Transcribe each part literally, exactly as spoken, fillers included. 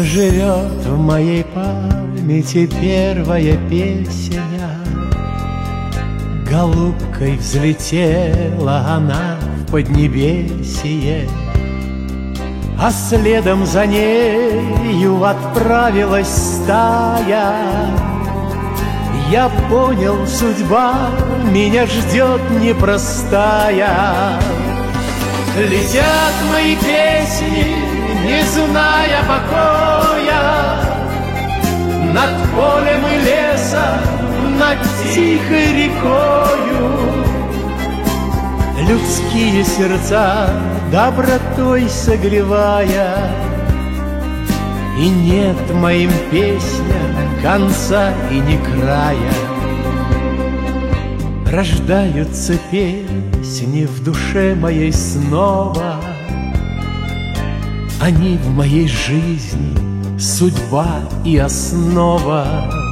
Живет в моей памяти первая песня. Голубкой взлетела она в поднебесье, а следом за нею отправилась стая. Я понял, судьба меня ждет непростая. Летят мои песни, не зная покоя, над полем и лесом, над тихой рекою. Людские сердца добротой согревая, и нет моим песням конца и ни края. Рождаются песни в душе моей снова, они в моей жизни судьба и основа.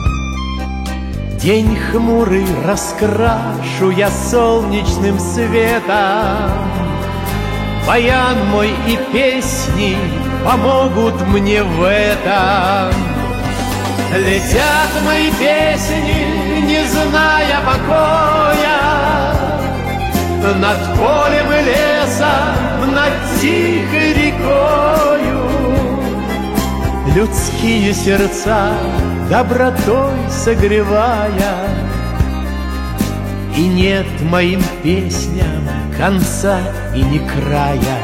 День хмурый раскрашу я солнечным светом, баян мой и песни помогут мне в этом. Летят мои песни, не зная покоя, над полем и лесом, над тихой рекою. Людские сердца добротой согревая, и нет моим песням конца и ни края.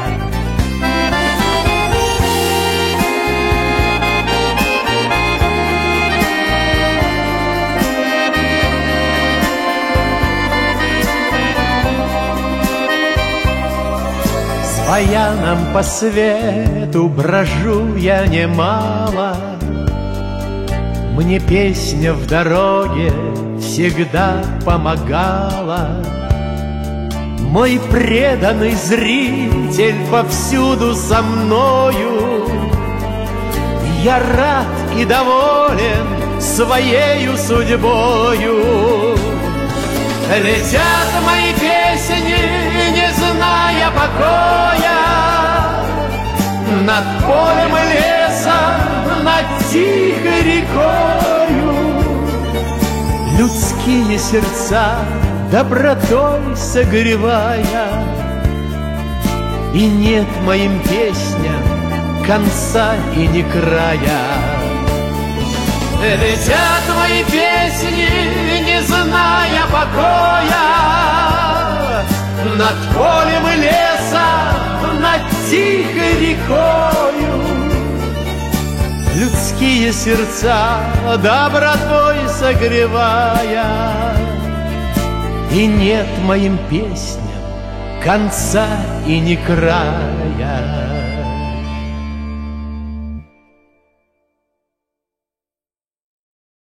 С баяном по свету брожу я немало, мне песня в дороге всегда помогала. Мой преданный зритель повсюду со мною, я рад и доволен своею судьбою. Летят мои песни, не зная покоя, над полем и лесом, над тихой рекою. Людские сердца добротой согревая, и нет моим песням конца и ни края. Летят мои песни, не зная покоя, над полем и лесом, над тихой рекою. Людские сердца добротой согревая, и нет моим песням конца и ни края.